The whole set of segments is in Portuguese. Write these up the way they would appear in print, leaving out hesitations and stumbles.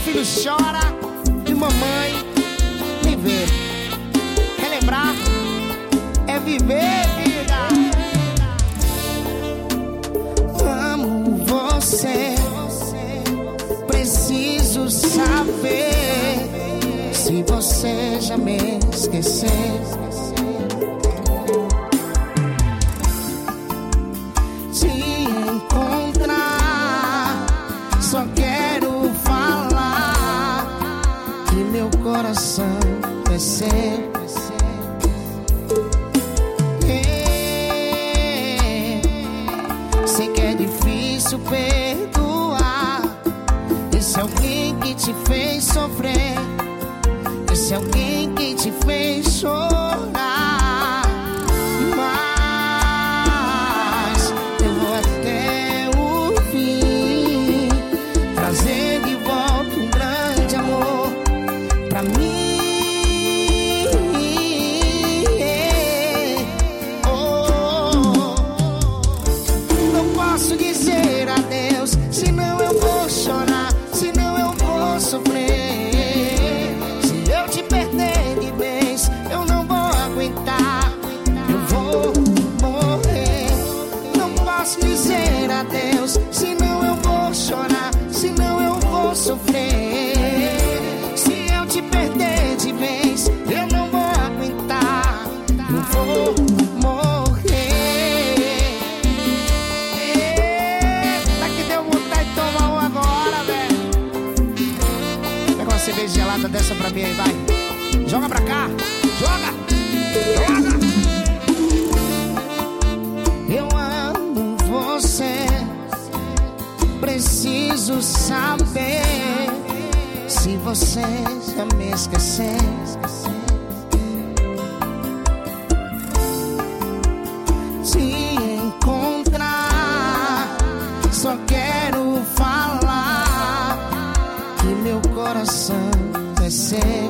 filho chora e mamãe viver. Relembrar é viver, vida. Amo você, preciso saber se você já me esqueceu. Te encontrar, só quero falar que meu coração cresceu. Sei que é difícil perdoar esse alguém que te fez sofrer, esse alguém que te fez chorar. Mas eu vou até o fim, trazer de volta um grande amor pra mim. Não posso dizer adeus, senão eu vou chorar, senão eu vou sofrer. Se eu te perder de vez, eu não vou aguentar, eu vou morrer. Não posso dizer adeus, senão eu vou chorar, senão eu vou sofrer. Se eu te perder de vez, eu não vou aguentar, eu vou morrer. Eita, que deu vontade de tomar um agora, velho. Pega uma cerveja gelada dessa pra mim aí, vai. Joga pra cá, joga, joga. Eu amo você, preciso saber se você já me esqueceu. Te encontrar, só quero falar que meu coração cresceu.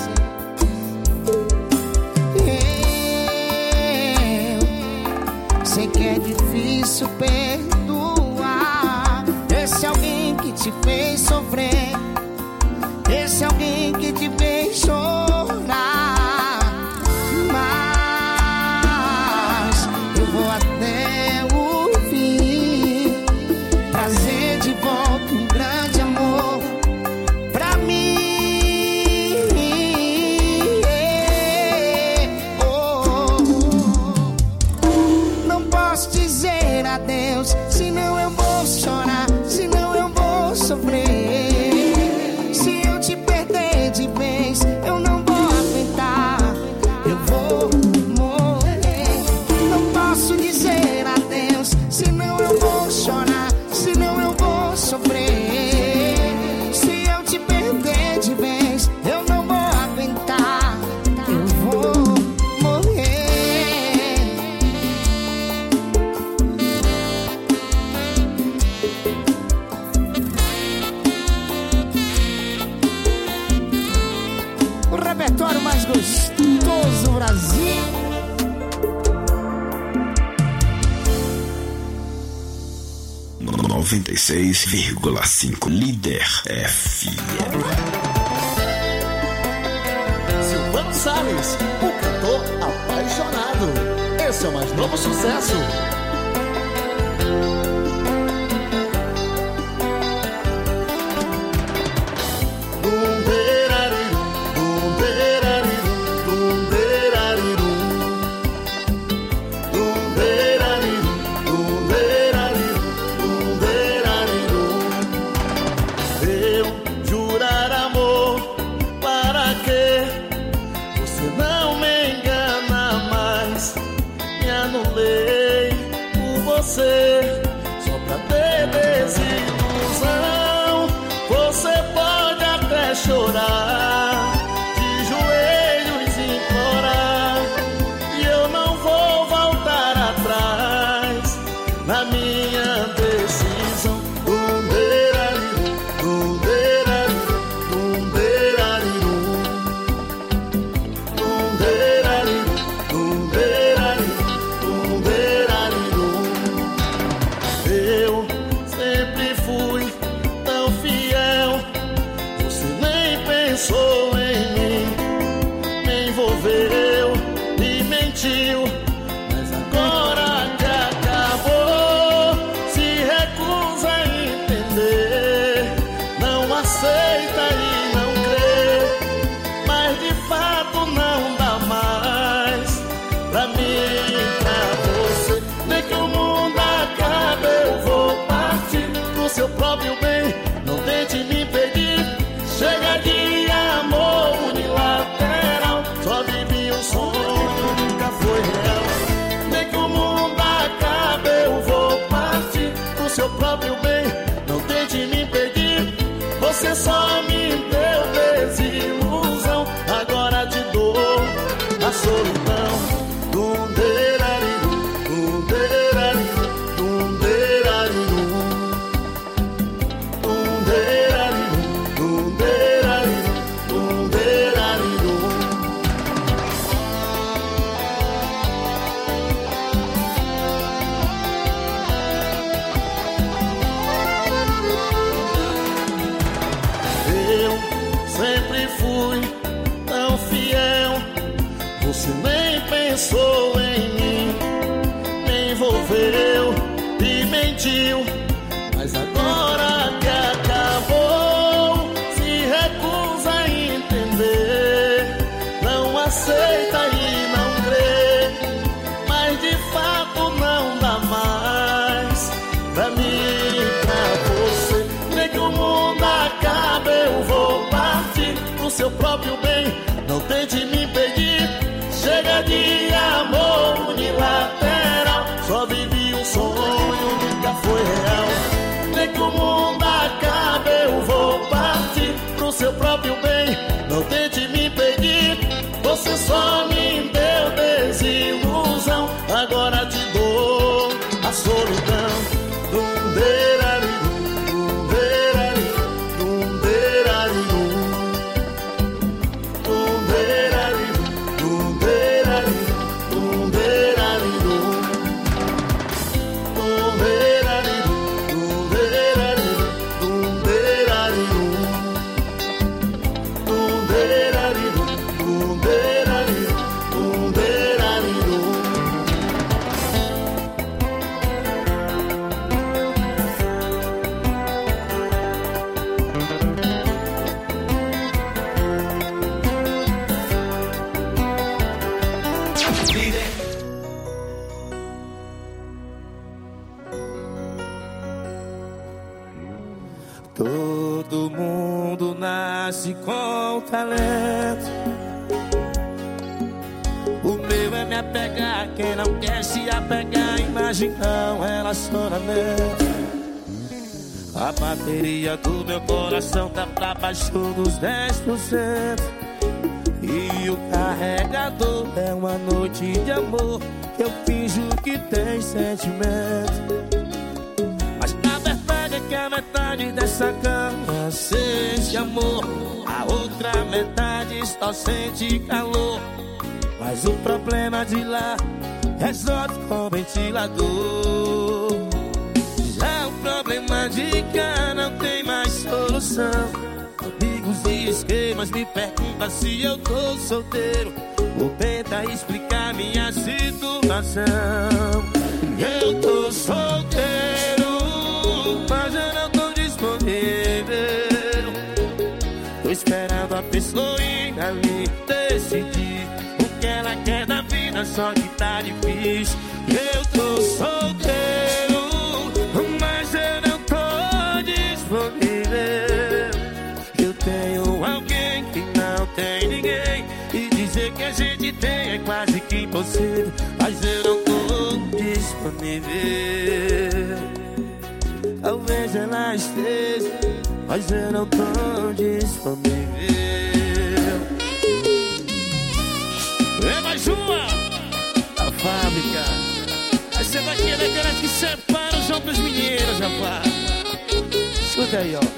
Eu sei que é difícil perdoar esse alguém que te fez sofrer, esse alguém que te fez chorar. Mas eu vou até o fim, trazer de volta um grande amor pra mim. Não posso dizer adeus, senão eu vou chorar, senão eu vou sofrer. Se eu te perder de vez, eu não vou aguentar, eu vou morrer. Não posso dizer adeus, senão eu vou chorar, senão eu vou sofrer. Se eu te perder de vez, eu não vou aguentar, eu vou morrer. O repertório mais gostoso do Brasil. No 96,5 Líder FM. Silvano Salles, o cantor apaixonado. Esse é o mais novo sucesso. Só pra ter desilusão, você pode até chorar, de joelhos implorar, e eu não vou voltar atrás na minha decisão. Eu sempre fui tão fiel, aceita e não crê, mas de fato não dá mais pra mim, pra você. Nem que o mundo acabe, eu vou partir pro seu próprio bem. Não tente me impedir. Chega de amor unilateral. Só vivi um sonho, nunca foi real. Nem que o mundo acabe, eu vou partir pro seu próprio bem. Não tente me impedir. Você só me deu desilusão. Agora te dou a solidão. Você nem pensou em mim, me envolveu e mentiu. Mas agora que acabou, se recusa a entender. Não aceita e não crê, mas de fato não dá mais pra mim e pra você. Nem que o mundo acabe, eu vou partir pro seu próprio bem. Não tente me impedir. Chega de amor unilateral. Só vivi um sonho, nunca foi real. Nem que o mundo acabe, eu vou partir pro seu próprio bem. Não tente me impedir. Você só me deu desilusão. Agora te dou a solidão. Todo mundo nasce com talento. O meu é me apegar, quem não quer se apegar, imaginar um relacionamento. A bateria do meu coração tá pra baixo dos 10%. E o carregador é uma noite de amor que eu finjo que tem sentimento. Mas na verdade é que a metade dessa cama sente amor, a outra metade só sente calor. Mas o problema de lá resolve com ventilador. Já o problema de cá não tem mais solução. Amigos e esquemas me perguntam se eu tô solteiro. Vou tentar explicar minha situação. Eu tô solteiro, mas eu não tô disponível. Tô esperando a pessoa me decidir o que ela quer da vida, só que tá difícil. Eu tô solteiro, mas eu não tô disponível. Eu tenho alguém que não tem ninguém, e dizer que a gente tem é quase que impossível. Mas eu não tô disponível. Talvez ela esteja, mas eu não tô disponível. É mais uma a fábrica. Aí você vai querer aquelas que separam os homens dos meninos, rapaz. Escuta aí, ó.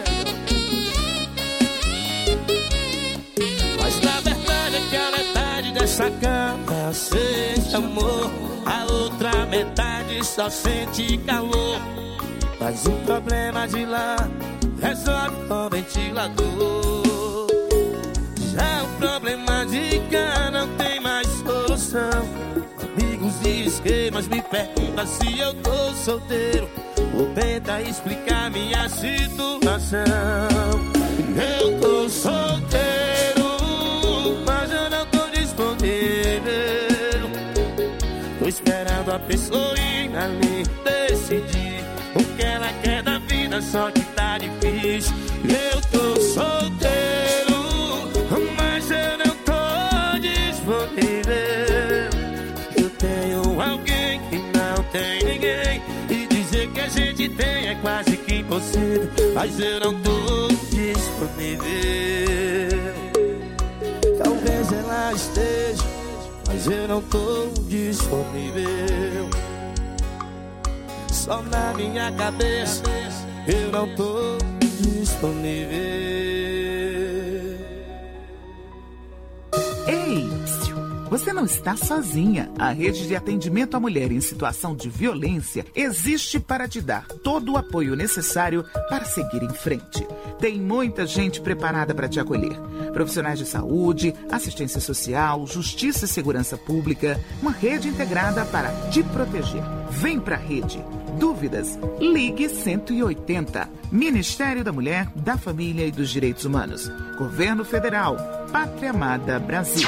Mas na verdade é que a metade dessa cama sente amor, a outra metade só sente calor. Mas o problema de lá resolve com ventilador. Já o problema de cá não tem mais solução. Amigos e esquemas me perguntam se eu tô solteiro. Vou tentar explicar minha situação. pessoinha ali decidir o que ela quer da vida, só que tá difícil. Eu tô solteiro, mas eu não tô disponível. Eu tenho alguém que não tem ninguém, e dizer que a gente tem é quase que impossível, mas eu não tô disponível. Talvez ela esteja, mas eu não tô disponível. Só na minha cabeça eu não tô disponível. Ei, você não está sozinha. A rede de atendimento à mulher em situação de violência existe para te dar todo o apoio necessário para seguir em frente. Tem muita gente preparada para te acolher. Profissionais de saúde, assistência social, justiça e segurança pública. Uma rede integrada para te proteger. Vem pra rede. Dúvidas? Ligue 180. Ministério da Mulher, da Família e dos Direitos Humanos. Governo Federal. Pátria Amada Brasil.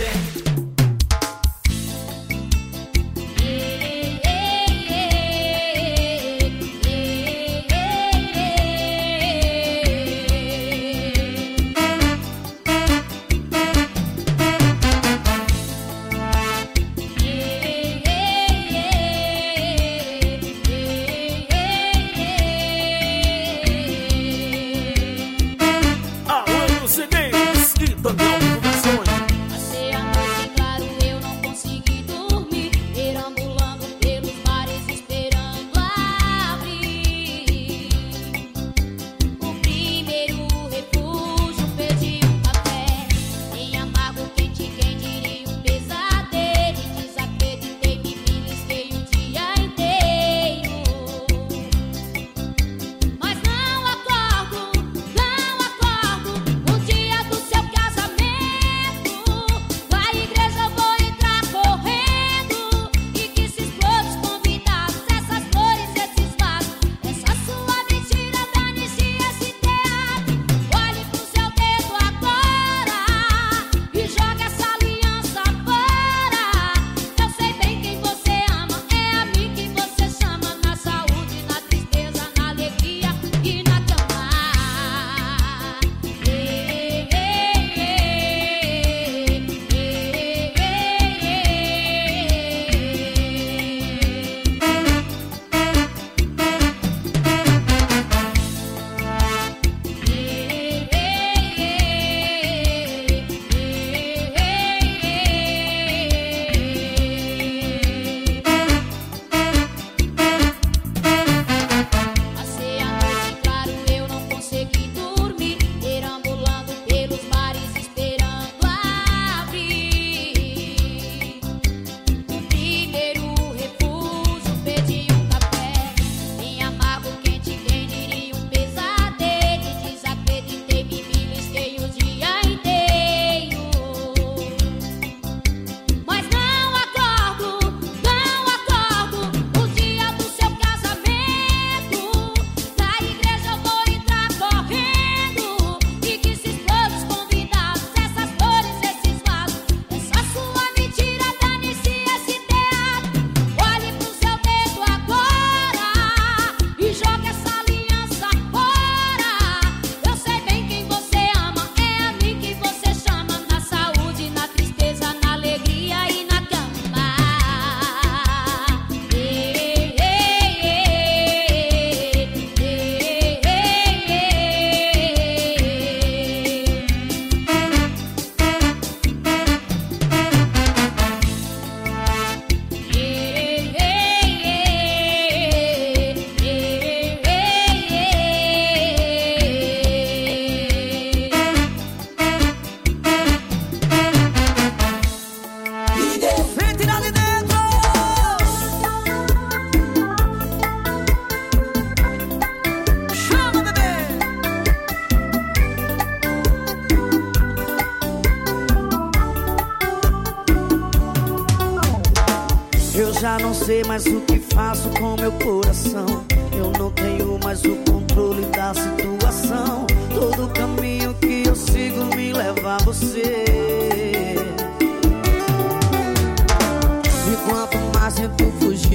Já não sei mais o que faço com meu coração. Eu não tenho mais o controle da situação. Todo caminho que eu sigo me leva a você. E quanto mais tento fugir,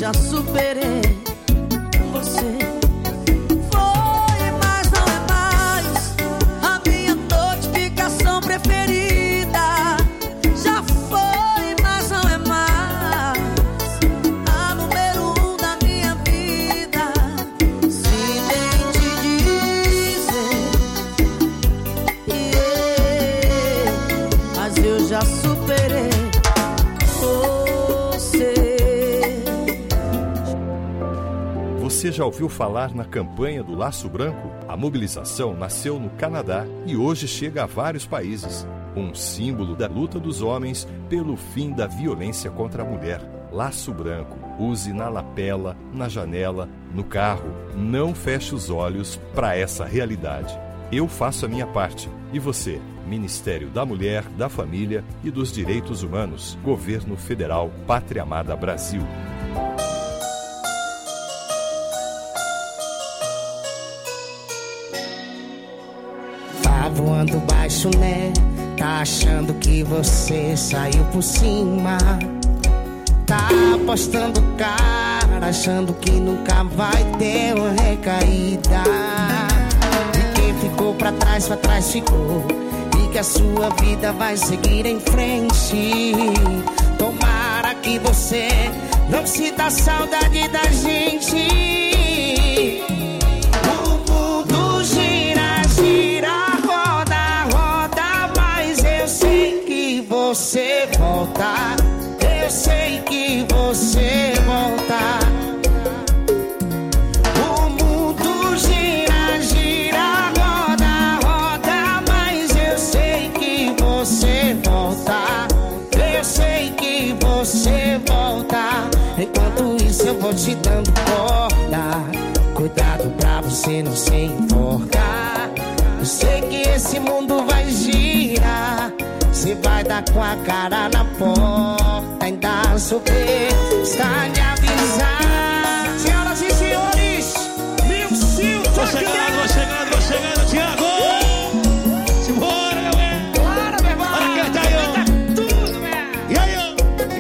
já superei você. Foi, mas não é mais a minha notificação preferida. Já foi, mas não é mais a número 1 da minha vida. Se nem te dizer, mas eu já superei você. Você já ouviu falar na campanha do Laço Branco? A mobilização nasceu no Canadá e hoje chega a vários países. Um símbolo da luta dos homens pelo fim da violência contra a mulher. Laço Branco. Use na lapela, na janela, no carro. Não feche os olhos para essa realidade. Eu faço a minha parte. E você? Ministério da Mulher, da Família e dos Direitos Humanos. Governo Federal, Pátria Amada Brasil. Tá voando baixo, né? Tá achando que você saiu por cima. Tá apostando cara, achando que nunca vai ter uma recaída. E quem ficou pra trás ficou. E que a sua vida vai seguir em frente. Tomara que você não sinta saudade da gente. O mundo gira, gira, roda, roda, mas eu sei que você volta. Eu sei que você volta. O mundo gira, gira, roda, roda, mas eu sei que você volta. Eu sei que você volta. Enquanto isso eu vou te dando corda. Cuidado pra você não se enforcar. Eu sei que esse mundo vai girar. Você vai dar com a cara na porta. Ainda souber, está de avisar. Senhoras e senhores, Milcio, Tô chegando, Thiago! Simbora, meu bem! Bora, meu irmão! Bora cantar aí, ó! Tudo, meu! E aí, ó?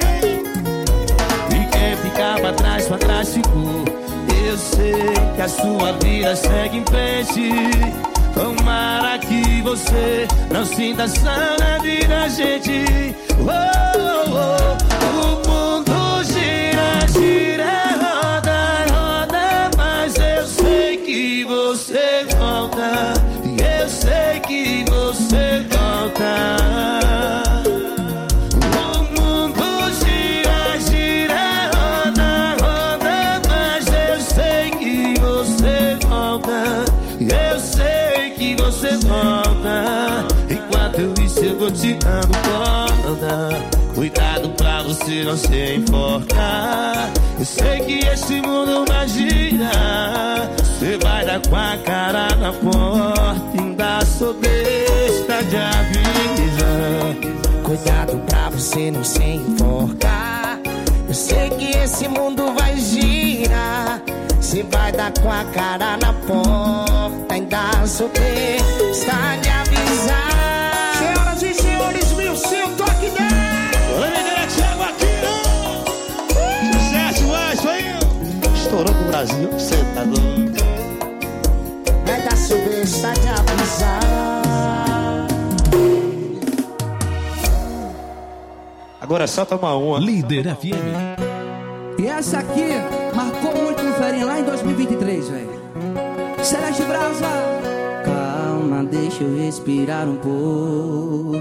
E quem ficar pra trás ficou. Eu sei que a sua vida segue em frente. Tomara que você não sinta saudade da gente. Oh, oh, oh. O mundo gira, gira, roda, roda, mas eu sei que você volta. Eu sei que você volta. O mundo gira, gira, roda, roda, mas eu sei que você volta. Eu sei que você volta. Enquanto isso eu vou te dando corda. Cuidado pra você não se enforcar. Eu sei que esse mundo vai girar. Você vai dar com a cara na porta. Ainda sou besta de avisar. Cuidado pra você não se enforcar. Eu sei que esse mundo vai girar. Você vai dar com a cara na porta. Ainda souber, está de avisar. Senhoras e senhores, Milcio, toque 10. Oi, menina, Thiago aqui, ó. Sucesso, mais, foi. Estourou pro Brasil, você tá doido. Ainda souber, está de avisar. Agora é só tomar uma. Líder FM. E essa aqui marcou muito no Ferinha lá em 2023, velho. Celeste Brasa. Calma, deixa eu respirar um pouco.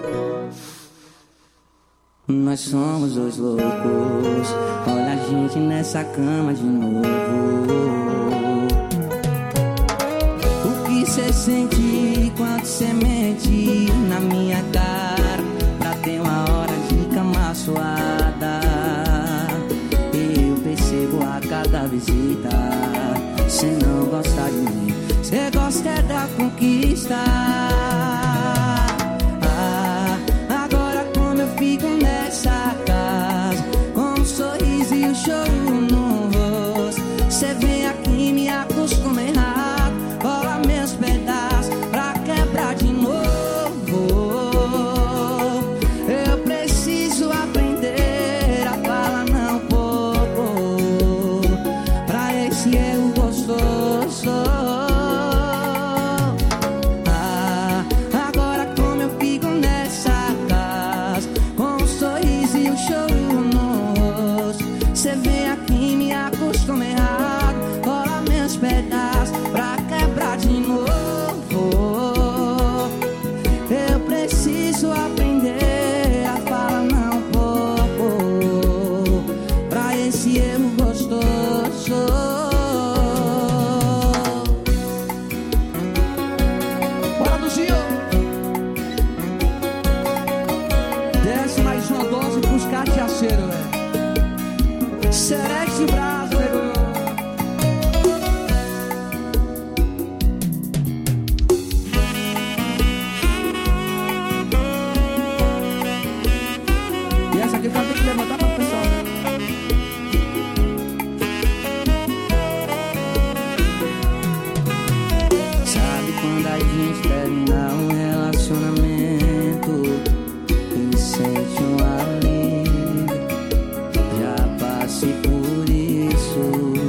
Nós somos dois loucos. Olha a gente nessa cama de novo. O que cê sente quando cê mente na minha cara? Pra ter uma hora de cama suada. Eu percebo a cada visita. Cê não gosta de mim, cê gosta é da conquista. Agora como eu fico nessa casa, com um sorriso e um choro no rosto. Cê vem aqui e me acostuma errado. Rola meus pedaços pra quebrar de novo. aprender a falar não pouco pra esse erro gostoso. Bora do Gil. Desce mais uma dose pros cachaçeiros, velho. Serex e braço, nego. E essa aqui eu tenho que levantar pra pessoal. Sabe quando a gente termina um relacionamento e sente um alívio? Já passei por isso.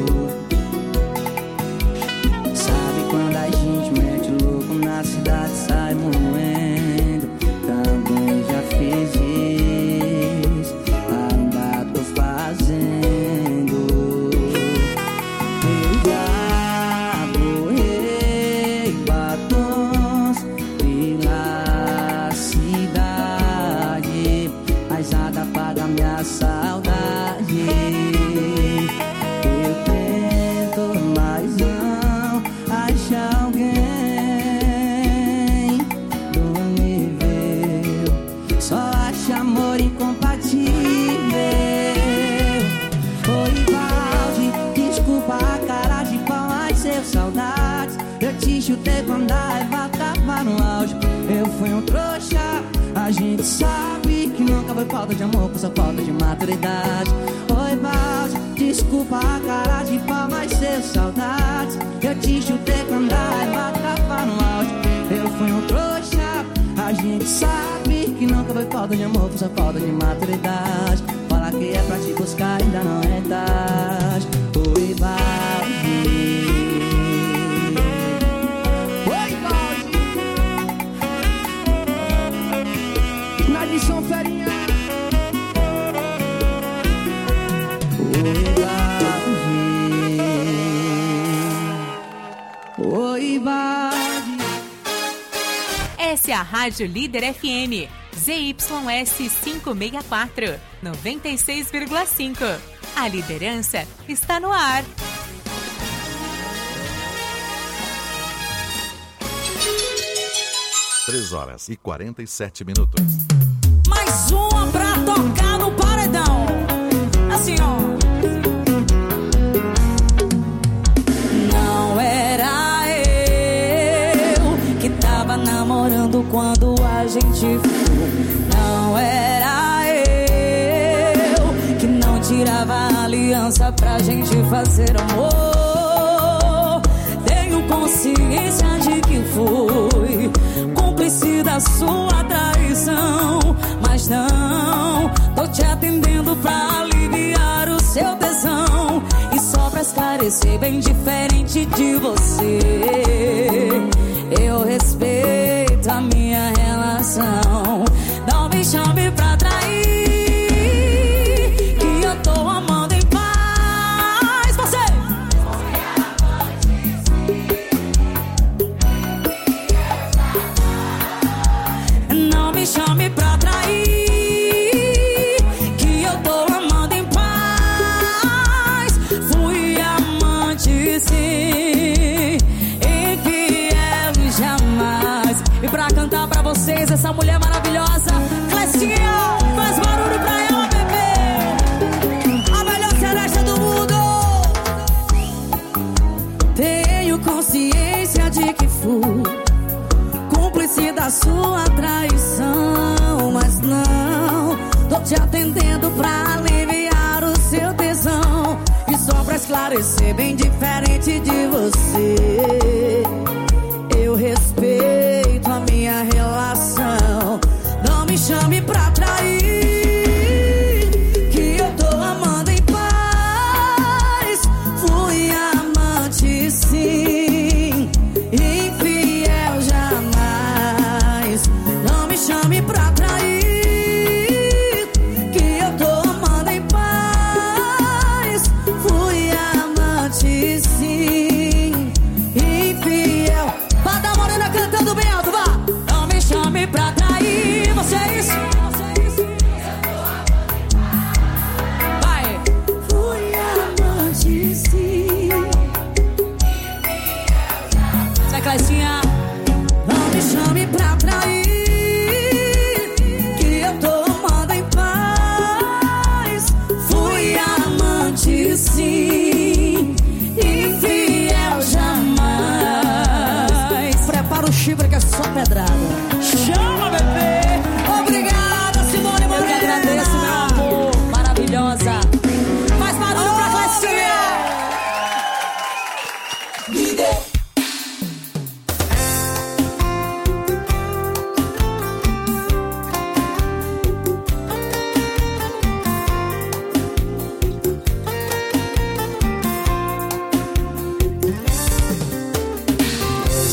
Sabe quando a gente mete louco na cidade, sai moendo? Também já fiz isso, ainda tô fazendo. Eu já borrei batons pela cidade, mas nada apaga minha saudade. Eu tento, mas não acho alguém do nível. Só acho amor incompatível. Oi, Valde, desculpa a cara de pau, mas seu saudades. Eu te chutei quando a raiva tava no auge. Eu fui um trouxa, a gente sabe que nunca foi falta de amor, foi só falta de maturidade. Oi, Valde, desculpa a cara de pau, mas seu saudades. Eu te chutei quando a raiva tava no auge. Eu fui um trouxa, a gente sabe que nunca foi falta de amor, foi só falta de maturidade. Fala que é pra te buscar, ainda não é tarde. Oi, Valde. Oi, Valde. Na edição ferinha. Oi, Valde. Oi, Valde. Essa é a Rádio Líder FM, ZYS 564, 96,5. A liderança está no ar. Três horas e 47 minutos. Mais uma pra tocar no paredão. Assim, ó. Não era eu que tava namorando quando a gente ficou. Não era eu que não tirava a aliança pra gente fazer amor. Tenho consciência de que fui cúmplice da sua traição, mas não tô te atendendo pra aliviar o seu tesão. E só pra esclarecer, bem diferente de você, eu respeito a minha relação. Não me chame pra trair, que eu tô amando em paz. Você não me chame pra trair, que eu tô amando em paz. Fui amante sim, infiel jamais. E pra cantar pra vocês essa mulher maravilhosa, Clestinha, faz barulho pra ela, bebê. A melhor cereja do mundo. Tenho consciência de que fui cúmplice da sua traição, mas não tô te atendendo pra aliviar o seu tesão. E só pra esclarecer, bem diferente de você, eu respeito a minha relação. Não me chame pra trair, que eu tô amando em paz. Fui amante sim, infiel jamais. Não me chame pra trair, que eu tô amando em paz. Fui amante sim, infiel. Vá da Morena cantando bem alto, vá. Não me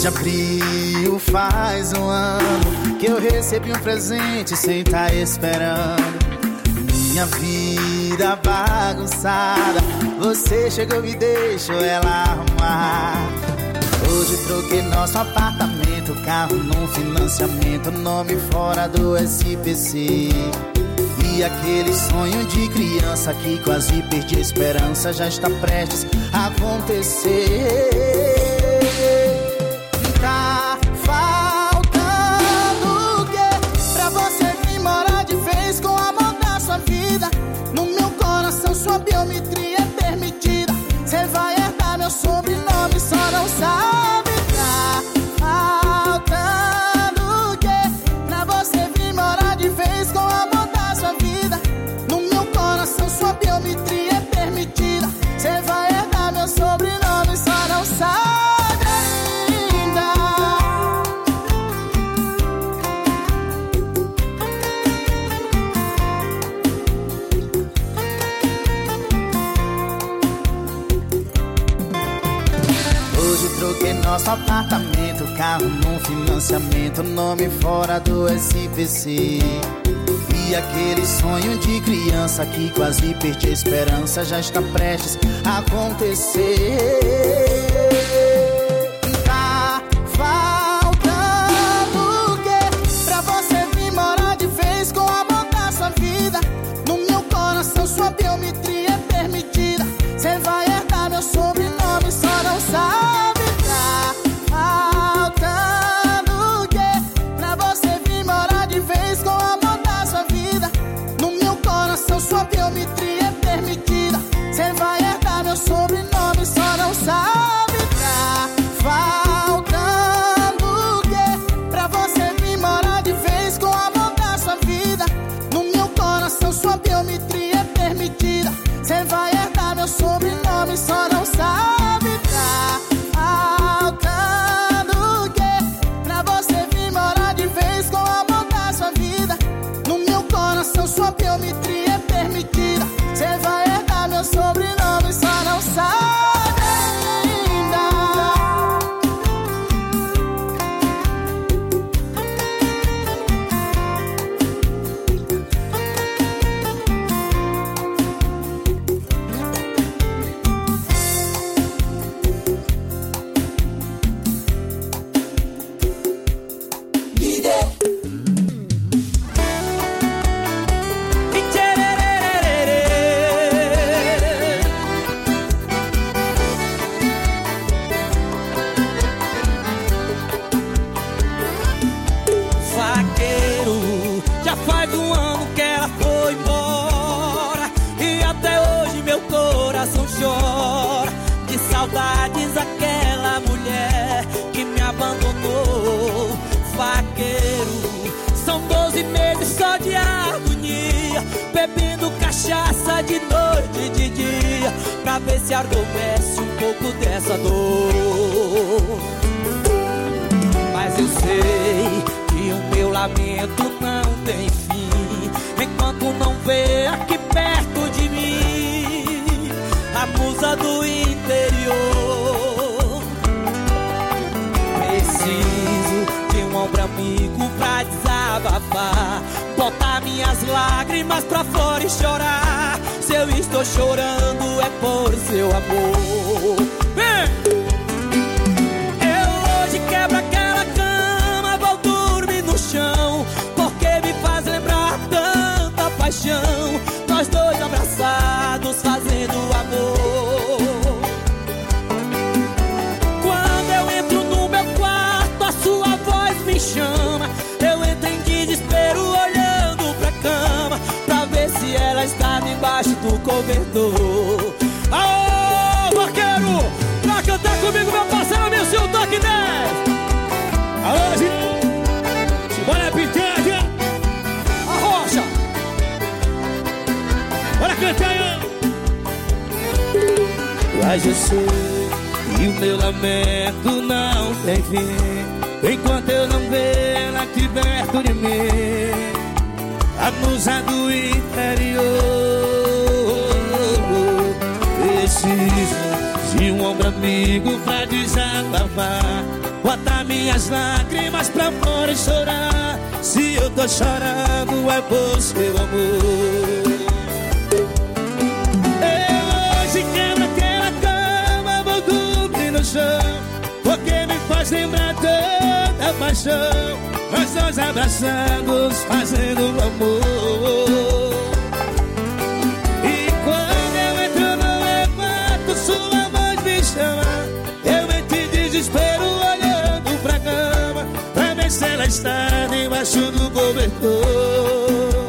de abril faz um ano que eu recebi um presente sem tá esperando. Minha vida bagunçada, você chegou e deixou ela arrumar. Hoje troquei nosso apartamento, carro num financiamento, nome fora do SPC. E aquele sonho de criança que quase perdi a esperança já está prestes a acontecer. Tá faltando o quê pra você vir morar de vez com o amor da sua vida? No meu coração sua biometria é permitida. Cê vai herdar meu sobrenome, só não sabe. Tá faltando o quê pra você vir morar de vez com o amor da sua vida? No meu coração sua biometria é permitida. Cê vai herdar meu sobrenome, só não sabe. Troquei nosso apartamento, carro num financiamento, nome fora do SPC. E aquele sonho de criança que quase perdi a esperança já está prestes a acontecer. Tá faltando o quê pra você vir morar de vez com o amor da sua vida? No meu coração sua biometria é permitida. Cê vai herdar meu sobrenome, só não sabe. Sua biometria é permitida. Cê vai herdar meu sobrenome, só não sabe. Tá faltando o quê pra você vir morar de vez com o amor da sua vida? No meu coração sua biometria é permitida. Cê vai herdar meu sobrenome, só não sabe. Tá faltando o quê pra você vir morar de vez com o amor da sua vida? No meu coração sua biometria é permitida. Cê vai herdar meu sobrenome, só não sabe ainda. Chora de saudades aquela mulher que me abandonou. Vaqueiro, são 12 meses só de agonia, bebendo cachaça de noite e de dia, pra ver se adormece um pouco dessa dor. Mas eu sei que o meu lamento não tem fim enquanto não vê aqui perto de mim a musa do interior. Preciso de um ombro amigo pra desabafar, botar minhas lágrimas pra fora e chorar. Se eu estou chorando é por seu amor. Eu hoje quebro aquela cama, vou dormir no chão, porque me faz lembrar tanta paixão. Nós dois abraçados fazendo amor. Quando eu entro no meu quarto, a sua voz me chama. Eu entro em desespero olhando pra cama, pra ver se ela está debaixo do cobertor. Aô, vaqueiro, pra cantar comigo, meu parceiro Milson Toque 10. Alô, bora pitada, a rocha. Bora cantar. Mas eu sei que o meu lamento não tem fim enquanto eu não ver ela aqui perto de mim, a musa do interior. Preciso de um ombro amigo pra desabafar, botar minhas lágrimas pra fora e chorar. Se eu tô chorando é por seu amor. Eu hoje quebro aquela cama, vou dormir no chão, porque me faz lembrar tanta paixão. Nós dois abraçados fazendo amor. E quando eu entro no elevador, sua voz me chama. Eu entro em desespero olhando pra cama, pra ver se ela está debaixo do cobertor.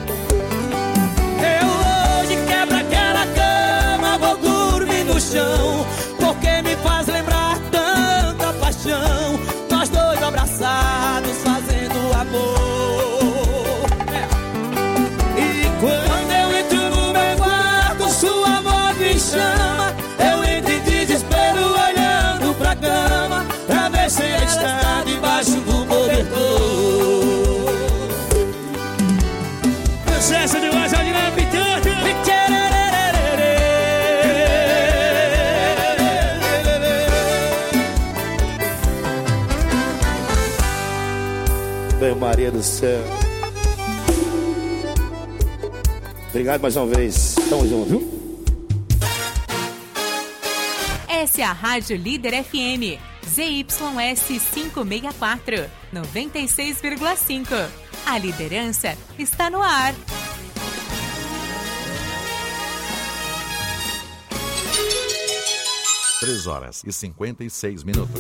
Eu hoje quebro aquela cama, vou dormir no chão, porque me faz lembrar tanta paixão. Nós dois abraçados fazendo amor. E quando eu entro no meu quarto, sua voz me chama. Eu entro em desespero olhando pra cama, pra ver se ela está debaixo do cobertor. Sucesso de voz ali na pitante. Maria do céu. Obrigado mais uma vez. Tamo junto, viu? Essa é a Rádio Líder FM. ZYS 564, 96,5. A liderança está no ar. Três horas e 56 minutos.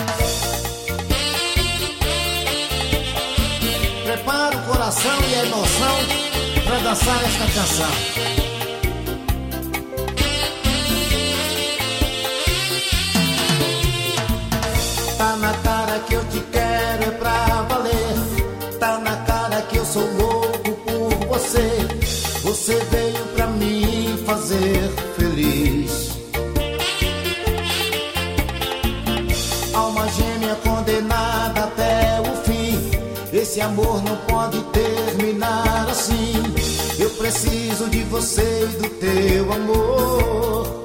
Prepara o coração e a emoção para dançar esta canção. Tá na cara que eu te quero é pra valer. Tá na cara que eu sou louco por você. Você veio pra me fazer feliz. Alma gêmea condenada até o fim. Esse amor não pode terminar assim. Eu preciso de você e do teu amor.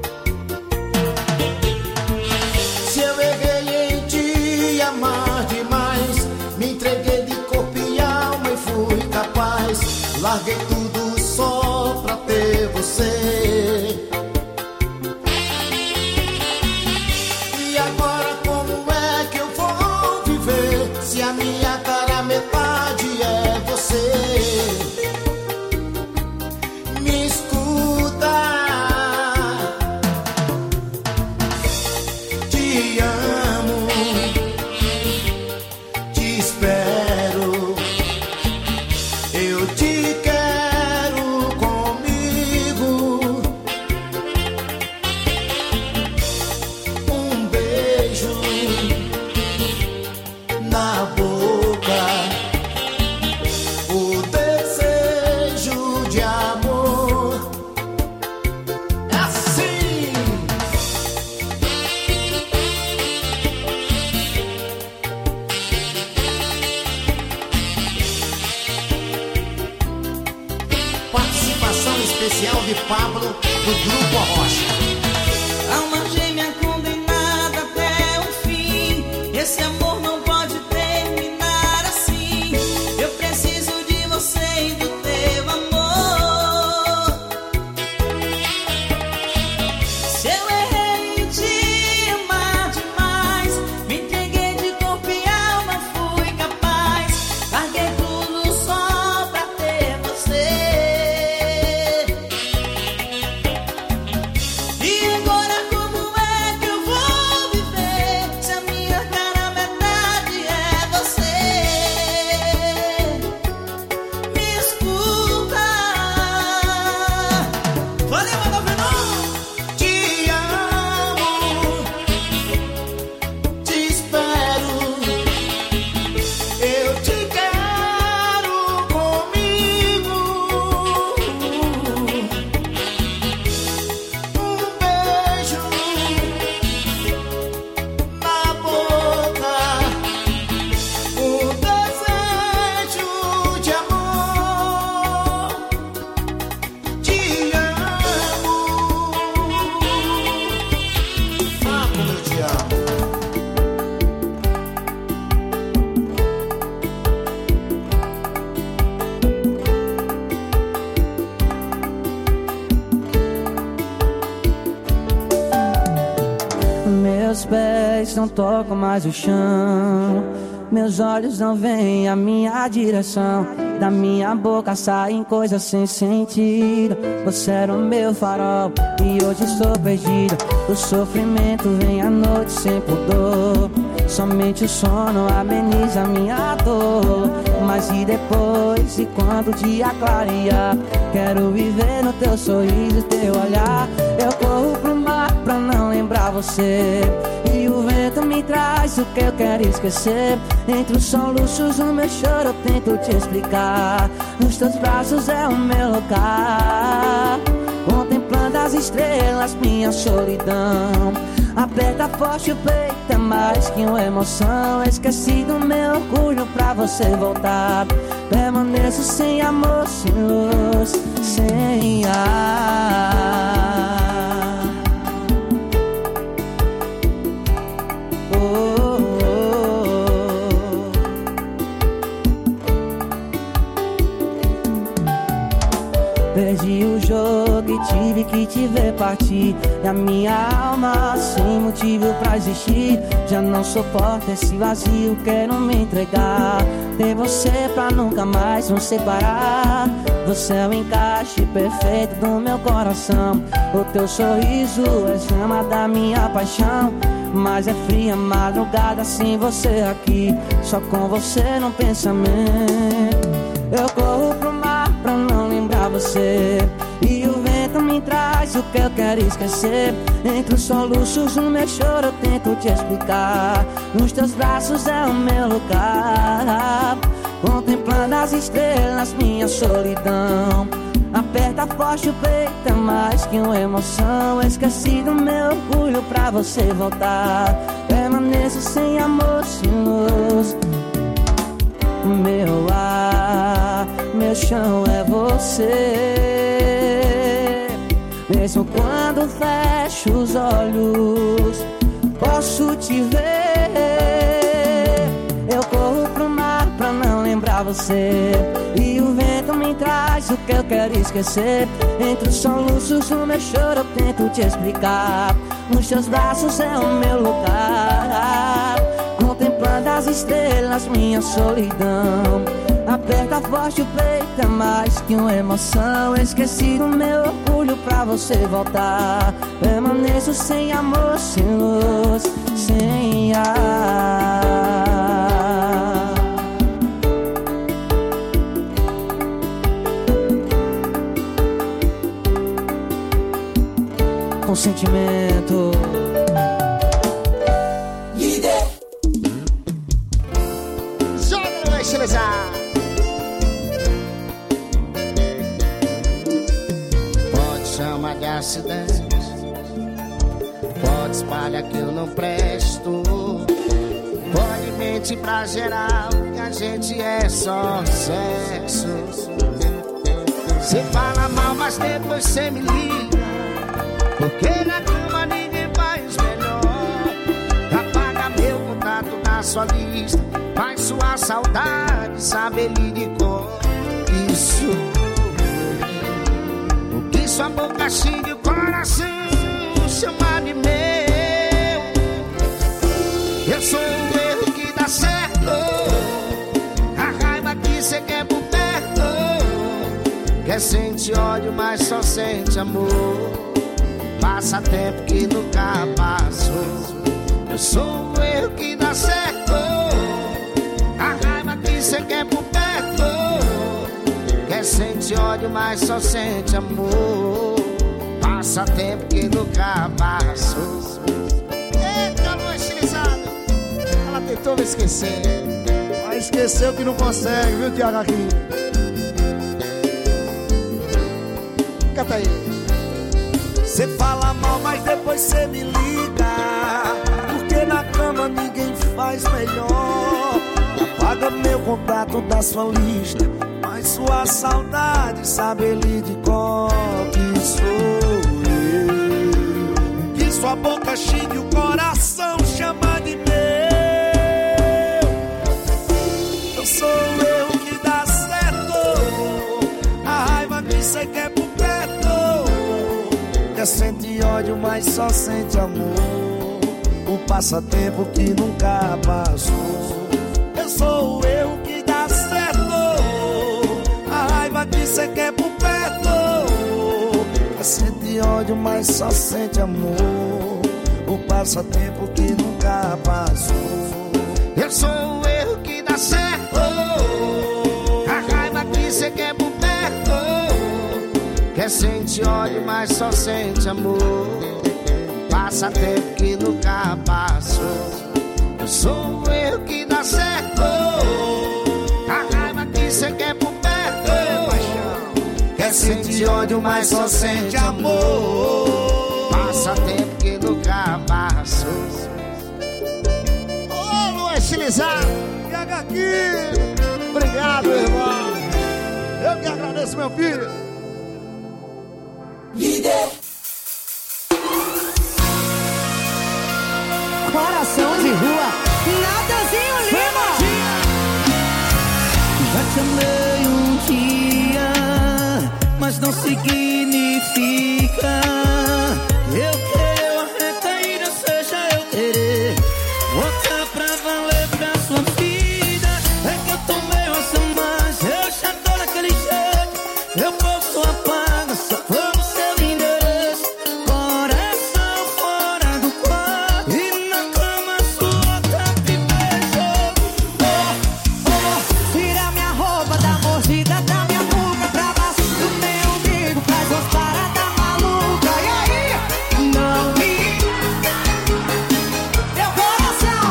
Se eu errei em te amar demais, me entreguei de corpo e alma e fui capaz. Larguei tudo só pra ter você. E agora como é que eu vou viver se a minha cara metade é você? Me escuta, te amo, te espero, eu te quero comigo. Um beijo na boca, o desejo de amor. É assim. Participação especial de Pablo, do Grupo Arrocha. Alma gêmea condenada até o fim. Esse amor não pode terminar assim. Eu preciso de você e do teu amor. Se eu errei em te amar demais, me entreguei de corpo e alma, fui capaz. Larguei tudo só pra ter você. meus pés não tocam mais o chão. Meus olhos não veem a minha direção. Da minha boca saem coisas sem sentido. Você era o meu farol e hoje estou perdido. O sofrimento vem à noite sem pudor. Somente o sono ameniza minha dor. Mas e depois, e quando o dia clarear? Quero viver no teu sorriso, teu olhar. Eu corro pro mar pra não lembrar você. E o vento me traz o que eu quero esquecer. Entre os soluços do meu choro eu tento te explicar. Nos teus braços é o meu lugar. Contemplando as estrelas, minha solidão. Aperta forte o peito, é mais que uma emoção. Esqueci do meu orgulho pra você voltar. Permaneço sem amor, sem luz, sem ar. Perdi o jogo e tive que te ver partir. E a minha alma sem motivo pra existir. Já não suporto esse vazio, quero me entregar. Ter você pra nunca mais nos separar. Você é o encaixe perfeito do meu coração. O teu sorriso é chama da minha paixão. Mas é fria madrugada sem você aqui. Só com você no pensamento. Eu corro pro mar pra não lembrar você. E o vento me traz o que eu quero esquecer. Entre os soluços do meu choro eu tento te explicar. Nos teus braços é o meu lugar. Contemplando as estrelas, minha solidão. Aperta forte o peito, é mais que uma emoção. Esqueci do meu orgulho pra você voltar. Permaneço sem amor, sem luz. Meu ar, meu chão é você. Mesmo quando fecho os olhos, posso te ver. Eu corro pro mar pra não lembrar você. E o vento me traz o que eu quero esquecer. Entre os soluços do meu choro eu tento te explicar. Nos teus braços é o meu lugar. Contemplando as estrelas, minha solidão. Aperta forte o peito, é mais que uma emoção. Esqueci do meu orgulho pra você voltar. Permaneço sem amor, sem luz, sem ar. Com sentimento. Pode chamar de acidente, pode espalhar que eu não presto, pode mentir pra geral que a gente é só sexo. Cê fala mal, mas depois cê me liga, porque na cama ninguém faz melhor. Apaga meu contato na sua lista, faz sua saudade saber lhe de cor. Isso, o que sua boca xinga e o coração chama de meu. Eu sou o erro que dá certo, a raiva que cê quer por perto. Quer sentir ódio, mas só sente amor. Passa tempo que nunca passou. Eu sou o erro que dá certo, a raiva que cê quer por perto. Quer sentir ódio, mas só sente amor. Passa tempo que nunca passou. Eita, lua estilizada, ela tentou me esquecer, mas esqueceu que não consegue, viu, Tiago aqui? Canta aí. Cê fala mal, mas depois cê me liga, porque na cama ninguém faz melhor. Apaga meu contato da sua lista, mas sua saudade sabe ele de cor. Que sou eu, que sua boca xingue o coração chama de meu. Eu sou eu que dá certo, a raiva que cê quer por perto. Quer sentir ódio, mas só sente amor. O passatempo que nunca passou. Eu sou o erro que dá certo, a raiva que cê quer por perto. Sente ódio, mas só sente amor. O passatempo que nunca passou. Eu sou o erro que dá certo, a raiva que cê quer por perto. Quer sente ódio, mas só sente amor. Passatempo que nunca passou. Eu sou o erro que dá certo, a raiva que cê quer por perto. Quer sente ódio, mas só sente amor. Passatempo que nunca passou. Ô, Luan Estilizado, pega aqui. Obrigado, irmão. Eu que agradeço, meu filho. Líder. Coração de rua, Natanzinho Lima. Já te amei um dia, mas não significa eu querer uma recaída, seja eu querer voltar pra valer pra sua vida. É que eu tomei uma mas eu já tô naquele jeito. Eu posso apagar, só vamos ser endereço. Coração fora do quarto e na cama sua te beijou. Oh, oh, tira minha roupa da mordida da minha boca pra baixo do meu umbigo, faz umas paradas malucas. E aí? Não me... Meu coração.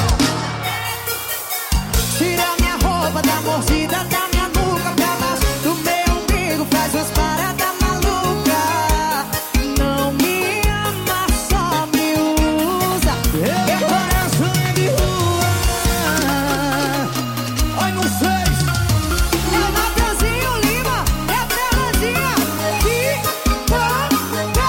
Tira minha roupa da mordida da minha boca pra baixo do meu umbigo, faz umas paradas malucas. Não me ama, só me usa. Meu coração é de rua. Ai, não sei. É o Natanzinho Lima, é a Fernandinha que toca.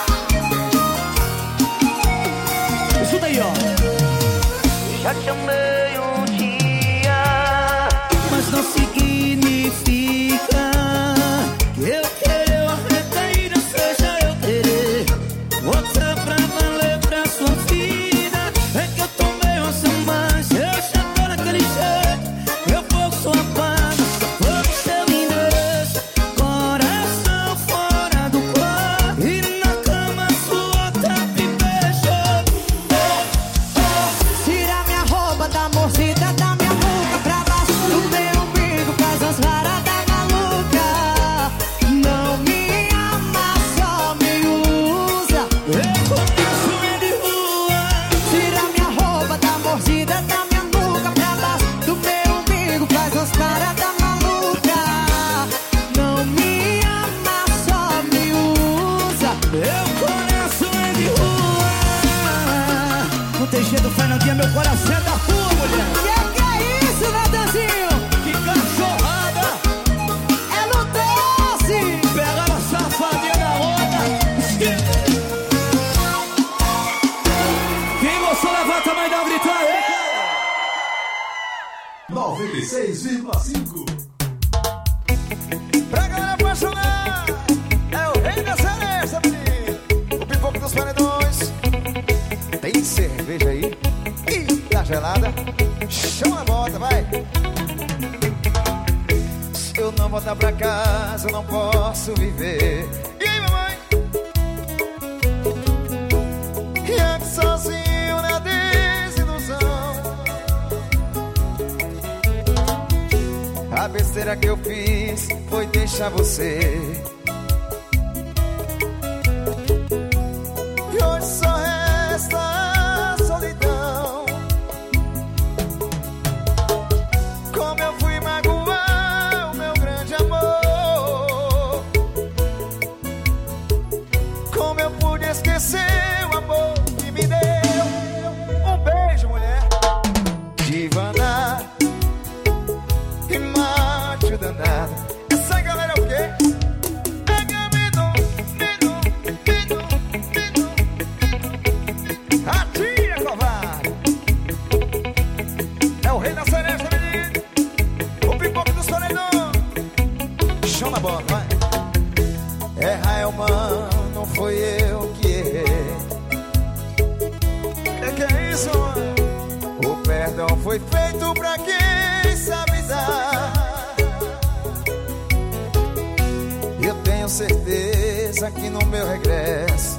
escuta aí, ó. Já te amei um dia, mas não significa que eu querer uma recaída, seja eu querer voltar pra valer pra sua vida. É que eu tomei uma mas eu já tô naquele jeito. Eu posso apagar, só vamos ser endereço. Coração fora do quarto e na cama sua me beijou. Tira minha roupa da mordida da minha boca pra baixo do meu umbigo, faz umas paradas malucas. Não me ama, só me usa. Eu começo de rua. Tira minha roupa da mordida da minha boca pra baixo do meu umbigo, faz umas paradas malucas. Não me ama, só me usa. Eu começo de rua. Não tem jeito, Fernandinha, meu coração é da rua, mulher. Que é isso, Natanzinho? Que cachorrada. É no doce. Pegaram a safadinha da onda. Quem gostou, levanta a mãe e dá um grito aí. 96,5. Pra galera apaixonar, é o rei da celeste, menino. O pipoco dos paredões. Tem cerveja aí? Ih, tá gelada. Chama a bota, vai. Se eu não voltar pra casa, eu não posso viver. E aí, mamãe? E aqui sozinho na desilusão. A besteira que eu fiz foi deixar você. E hoje só resta a solidão. Como eu fui magoar o meu grande amor. Como eu pude esquecer o amor que me deu. Um beijo, mulher. Divana e macho danado. Essa galera é o quê? Atia, covarde. É o rei da cereja, menino. O pipoco dos paredões. Chama a bola, vai. Errar é humano, não foi eu que errei. Que é O perdão foi feito pra quem sabe dar. Eu tenho certeza que no meu regresso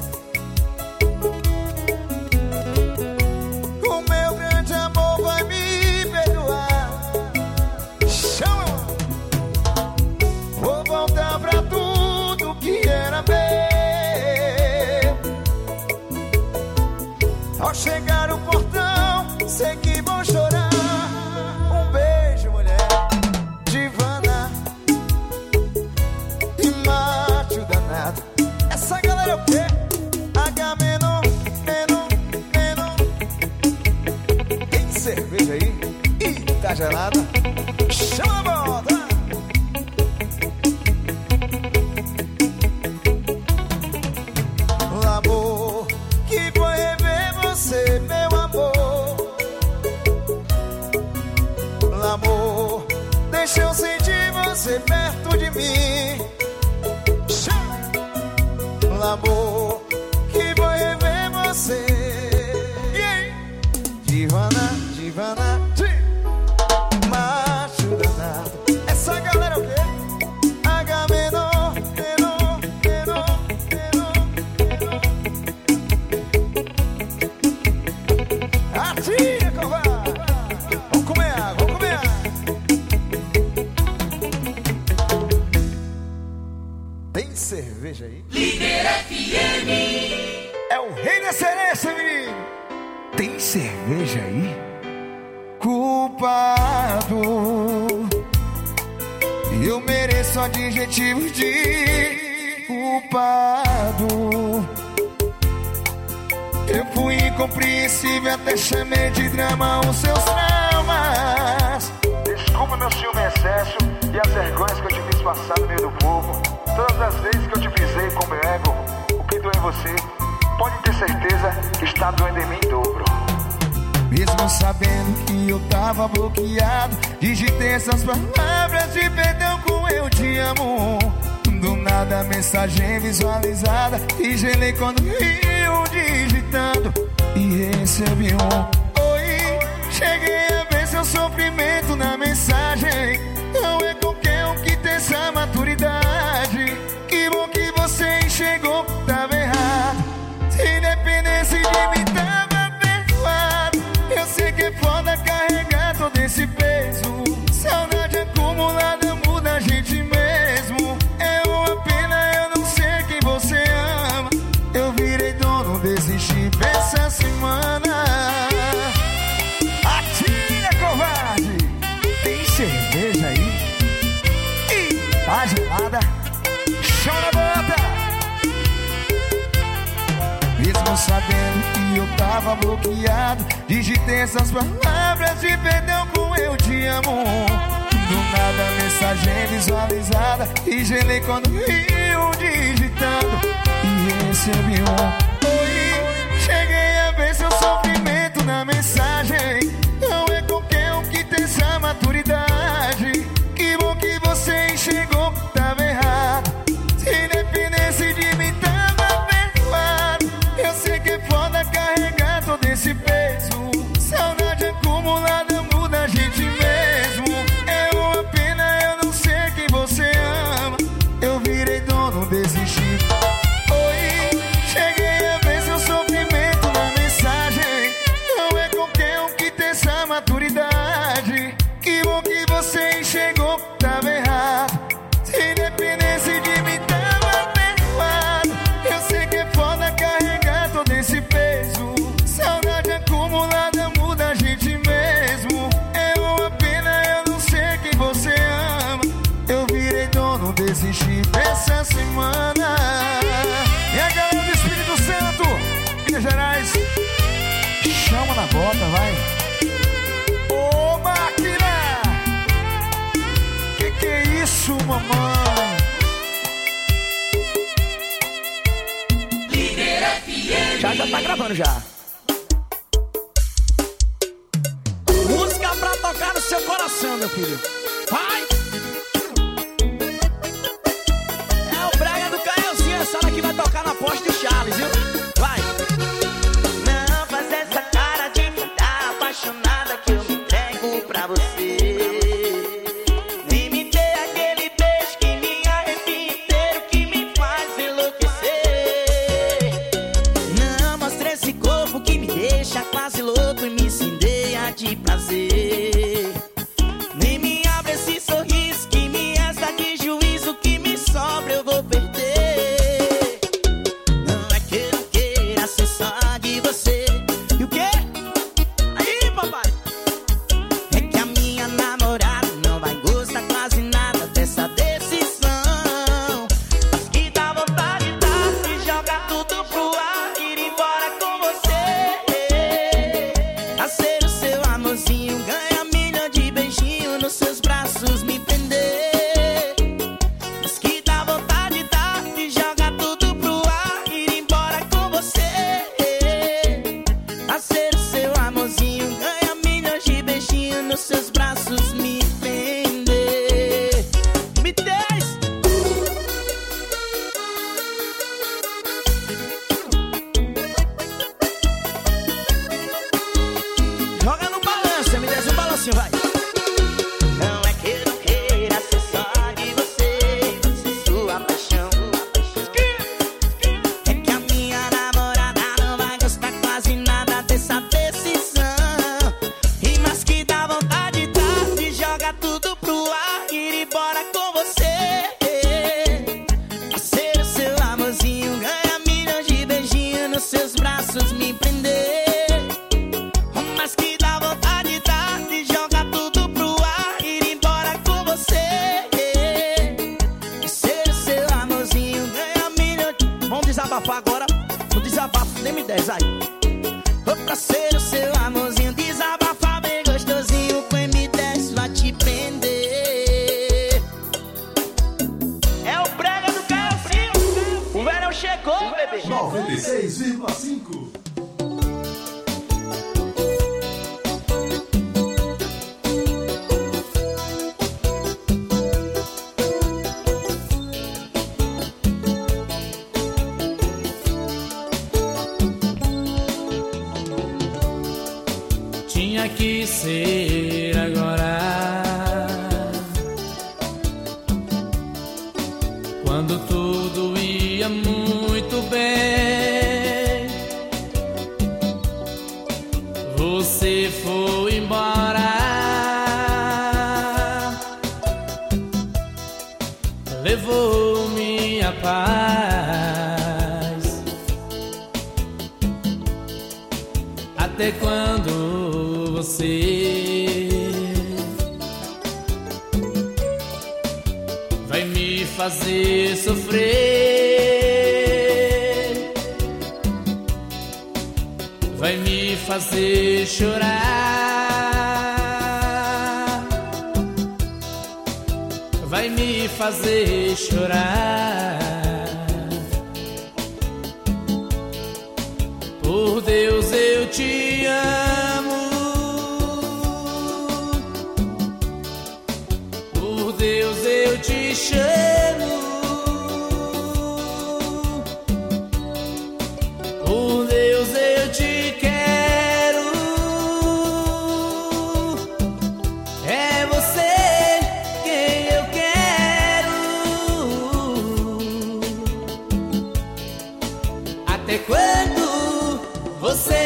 o meu grande amor vai me perdoar. Chama! Vou voltar pra tudo que era meu. Ao chegar no portão, sei que vou chorar. Um beijo, mulher, divana e macho danado. Essa galera é o quê? H-Menon. Tem cerveja aí? Ih, tá gelada? Chama a bota! O amor que foi rever você, meu amor. O amor deixa eu sentir você perto de mim. O amor que foi rever você. Divana, macho danado. Essa galera é o quê? H-Menon. Atira, covarde. Vamos comer água. Tem cerveja aí? Líder FM. É o rei da sereia, menino. Tem cerveja aí? Culpado. Eu mereço adjetivos de culpado. Eu fui incompreensível, até chamei de drama os seus traumas. Desculpa meu ciúme excesso e as vergonhas que eu te fiz passar no meio do povo. Todas as vezes que eu te pisei com meu ego, o que doeu em você, pode ter certeza que está doendo em mim em dobro. Mesmo sabendo que eu tava bloqueado, digitei essas palavras de perdão com eu te amo. Do nada a mensagem visualizada e gelei quando eu digitando e recebi um oi. Cheguei a ver seu sofrimento na mensagem. Não é qualquer um que tem essa maturidade. Que bom que você enxergou que tava errado. Se independesse de mim tava perdoado. Eu sei que é foda carregar todo esse peso. Saudade acumulada muda a gente mesmo. É uma pena, eu não sei quem você ama. Eu virei dono desse chip essa semana. Atira, covarde! Tem cerveja aí? Ih, tá gelada? Chama na bota! Mesmo sabendo que eu tava bloqueado, digitei essas palavras de perdão com eu te amo. Do nada a mensagem visualizada e gelei quando eu digitando e recebi um oi. Cheguei a ver seu sofrimento na mensagem. Não é qualquer um que tem essa maturidade. Que bom que você enxergou que tava errado. Se independesse de mim tava perdoado. Eu sei que é foda carregar todo esse peso. Saudade acumulada muda a gente mesmo. É uma pena, eu não sei quem você ama. Eu virei dono desse chip. Oi, cheguei a ver seu sofrimento na mensagem. Não é qualquer um que tem essa maturidade. Que bom que você enxergou que tava errado. Se independesse de mim tava perdoado. Eu sei que é foda carregar todo esse peso. Saudade acumulada muda a gente mesmo. É uma pena, eu não sei quem você ama. Eu virei dono desse chip essa semana. E a galera do Espírito Santo, Minas Gerais, chama na bota, vai. Ô máquina! Que é isso, mamãe? Líder FM. Já tá gravando já. Música pra tocar no seu coração, meu filho. Vai! É o brega do Caelzinho, essa hora que vai tocar na poste do Charles, viu? Vai! Não faz essa cara de desabafar agora. No desabafo, nem me 10 aí. Ô parceiro, seu amorzinho, desabafa bem gostosinho. Com M10 vai te prender. É o brega do Caiozinho. O verão chegou, bebê. 96,5. Tinha que ser agora, quando tudo ia muito bem. Você foi embora, levou minha paz. Até quando você vai me fazer sofrer, vai me fazer chorar, vai me fazer chorar. Por Deus eu te amo, por Deus eu te chamo, por Deus eu te quero. É você quem eu quero. Até quando você